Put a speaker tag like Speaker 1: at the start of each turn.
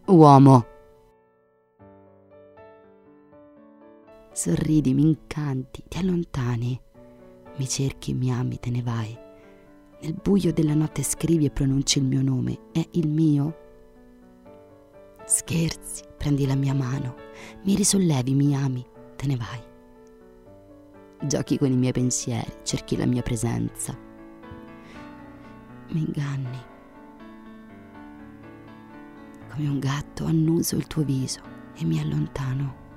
Speaker 1: Uomo. Sorridi, mi incanti, ti allontani, mi cerchi, mi ami, te ne vai. Nel buio della notte scrivi e pronunci il mio nome, è il mio? Scherzi, prendi la mia mano, mi risollevi, mi ami, te ne vai. Giochi con i miei pensieri, cerchi la mia presenza. Mi inganni. Come un gatto annuso il tuo viso e mi allontano.